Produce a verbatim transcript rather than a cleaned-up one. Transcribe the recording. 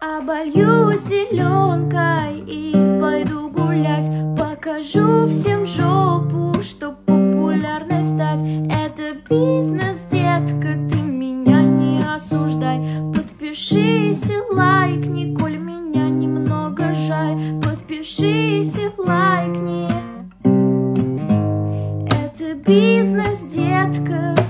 Оболью зеленкой и пойду гулять. Покажу всем жопу, чтоб популярной стать. Это бизнес, детка, ты меня не осуждай. Подпишись и лайкни, коль меня немного жаль. Подпишись и лайкни. Это бизнес, детка.